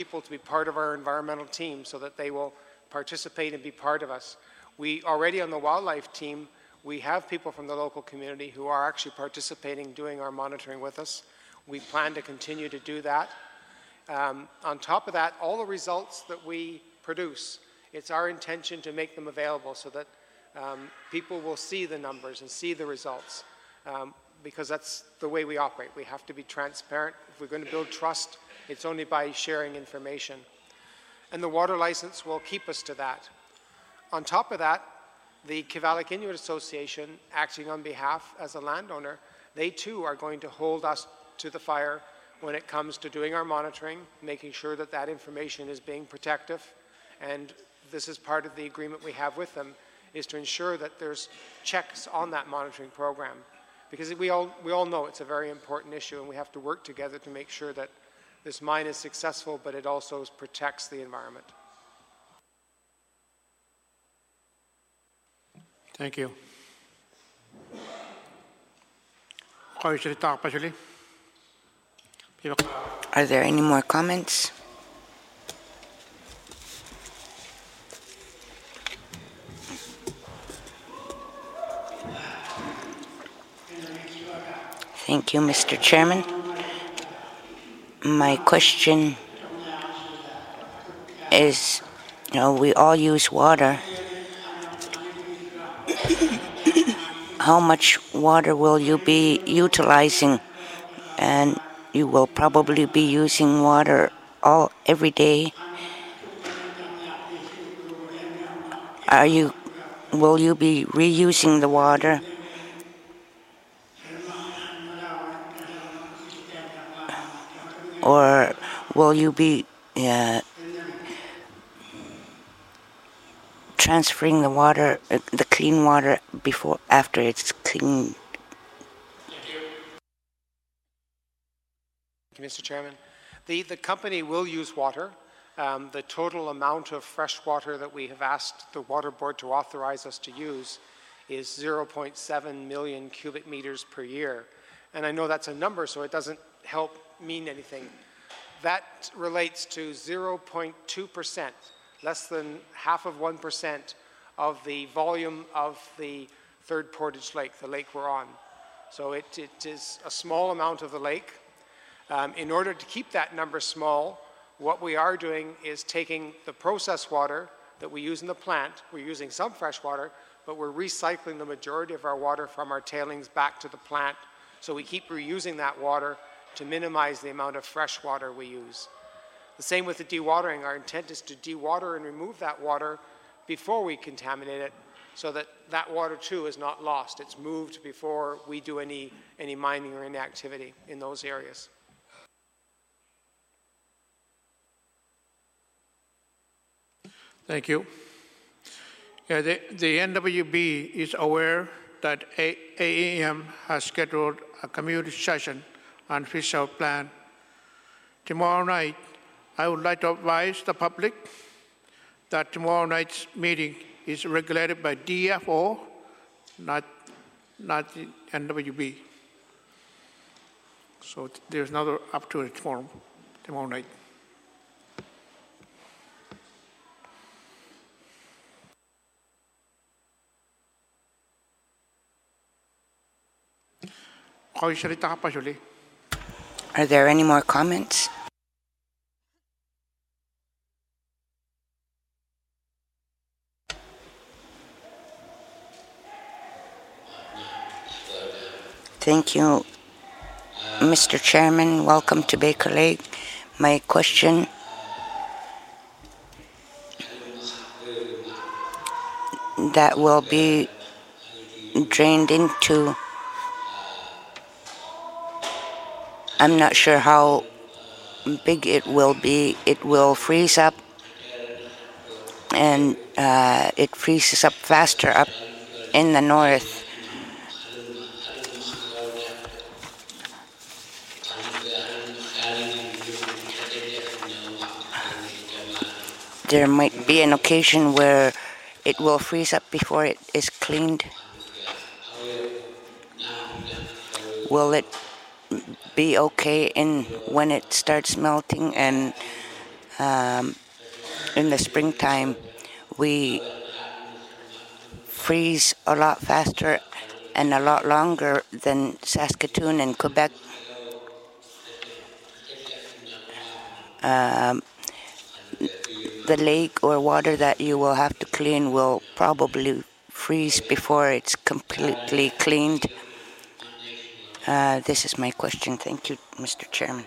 people to be part of our environmental team so that they will participate and be part of us. We already on the wildlife team, we have people from the local community who are actually participating, doing our monitoring with us. We plan to continue to do that. On top of that, all the results that we produce, it's our intention to make them available so that people will see the numbers and see the results, because that's the way we operate. We have to be transparent. If we're going to build trust, it's only by sharing information. And the water license will keep us to that. On top of that, the Kivalliq Inuit Association, acting on behalf as a landowner, they too are going to hold us to the fire when it comes to doing our monitoring, making sure that that information is being protective. And this is part of the agreement we have with them, is to ensure that there's checks on that monitoring program. Because we all know it's a very important issue, and we have to work together to make sure that this mine is successful, but it also protects the environment. Thank you. Are there any more comments? Thank you, Mr. Chairman. My question is, we all use water. How much water will you be utilizing? And you will probably be using water every day. Will you be reusing the water? Or will you be transferring the water, the clean water, after it's cleaned? Mr. Chairman, the company will use water. The total amount of fresh water that we have asked the Water Board to authorize us to use is 0.7 million cubic meters per year. And I know that's a number, so it doesn't help mean anything. That relates to 0.2%, less than half of 1% of the volume of the Third Portage Lake, the lake we're on. So it is a small amount of the lake. In order to keep that number small, what we are doing is taking the processed water that we use in the plant. We're using some fresh water, but we're recycling the majority of our water from our tailings back to the plant. So we keep reusing that water to minimize the amount of fresh water we use. The same with the dewatering. Our intent is to dewater and remove that water before we contaminate it, so that that water too is not lost. It's moved before we do any mining or any activity in those areas. Thank you. Yeah, the NWB is aware that AEM has scheduled a community session on fish out plan. Tomorrow night, I would like to advise the public that tomorrow night's meeting is regulated by DFO, not the NWB. So there's another opportunity tomorrow night. Are there any more comments? Thank you, Mr. Chairman. Welcome to Baker Lake. My question that will be drained into, I'm not sure how big it will be. It will freeze up, and it freezes up faster up in the north. There might be an occasion where it will freeze up before it is cleaned. Will it be okay when it starts melting and in the springtime, we freeze a lot faster and a lot longer than Saskatoon and Quebec. The lake or water that you will have to clean will probably freeze before it's completely cleaned. This is my question. Thank you, Mr. Chairman.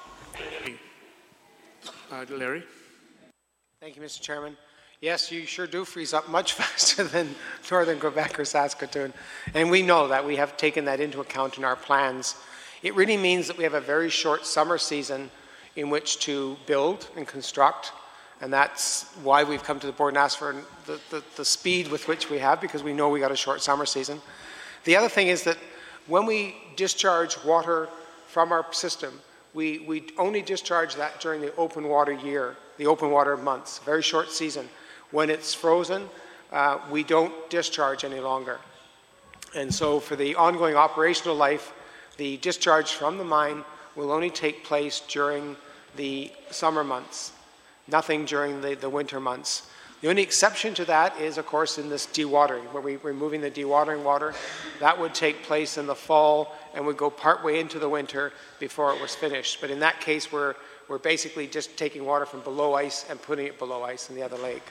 Larry? Thank you, Mr. Chairman. Yes, you sure do freeze up much faster than northern Quebec or Saskatoon. And we know that. We have taken that into account in our plans. It really means that we have a very short summer season in which to build and construct. And that's why we've come to the board and asked for the speed with which we have, because we know we got a short summer season. The other thing is that when we discharge water from our system, we only discharge that during the open water year, the open water months, very short season. When it's frozen, we don't discharge any longer. And so for the ongoing operational life, the discharge from the mine will only take place during the summer months, nothing during the winter months. The only exception to that is, of course, in this dewatering, where we're removing the dewatering water. That would take place in the fall and would go partway into the winter before it was finished. But in that case, we're basically just taking water from below ice and putting it below ice in the other lake.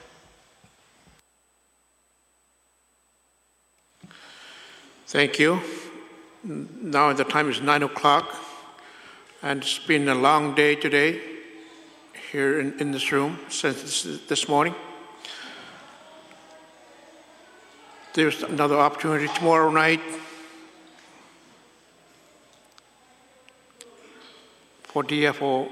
Thank you. Now the time is 9 o'clock, and it's been a long day today here in this room since this morning. There's another opportunity tomorrow night for DFO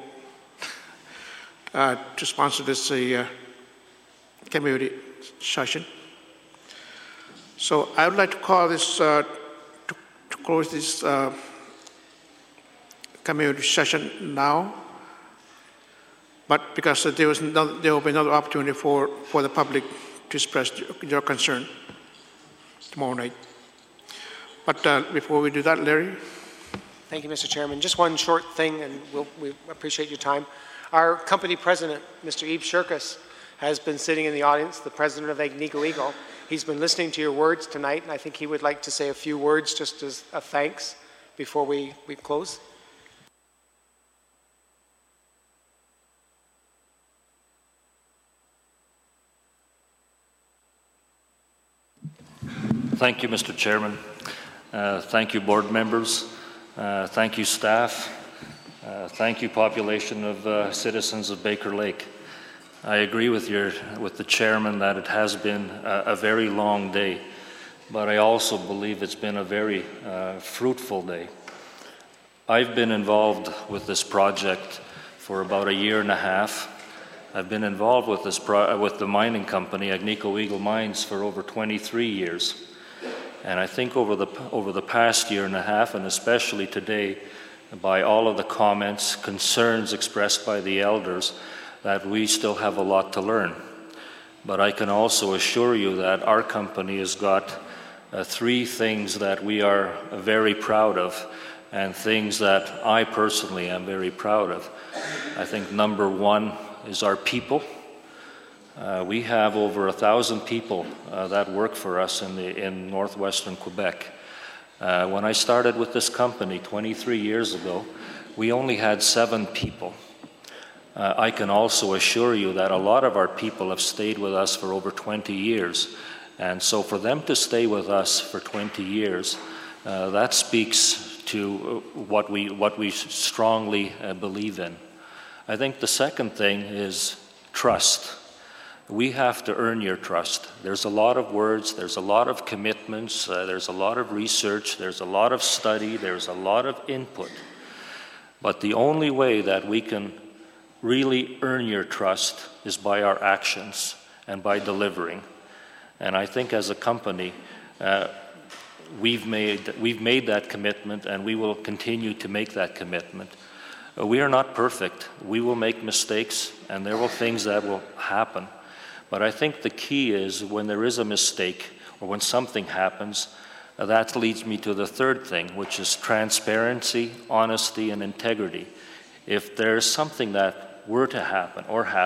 to sponsor this community session. So I would like to call this, to close this community session now, but because there will be another opportunity for the public to express their concern tomorrow night. But before we do that, Larry? Thank you, Mr. Chairman. Just one short thing, and we appreciate your time. Our company president, Mr. Ebe Shirkus, has been sitting in the audience, the president of Agnico Eagle. He's been listening to your words tonight, and I think he would like to say a few words just as a thanks before we close. Thank you, Mr. Chairman. Thank you, board members. Thank you, staff. Thank you, population of citizens of Baker Lake. I agree with the chairman that it has been a very long day, but I also believe it's been a very fruitful day. I've been involved with this project for about a year and a half. I've been involved with with the mining company, Agnico Eagle Mines, for over 23 years. And I think over the past year and a half, and especially today, by all of the comments, concerns expressed by the elders, that we still have a lot to learn. But I can also assure you that our company has got 3 things that we are very proud of, and things that I personally am very proud of. I think number 1 is our people. We have over 1,000 people that work for us in northwestern Quebec. When I started with this company 23 years ago, we only had 7 people. I can also assure you that a lot of our people have stayed with us for over 20 years. And so for them to stay with us for 20 years, that speaks to what we strongly believe in. I think the second thing is trust. We have to earn your trust. There's a lot of words, there's a lot of commitments, there's a lot of research, there's a lot of study, there's a lot of input. But the only way that we can really earn your trust is by our actions and by delivering. And I think as a company, we've made that commitment, and we will continue to make that commitment. We are not perfect. We will make mistakes, and there will things that will happen. But I think the key is when there is a mistake or when something happens, that leads me to the third thing, which is transparency, honesty, and integrity. If there's something that were to happen or happen,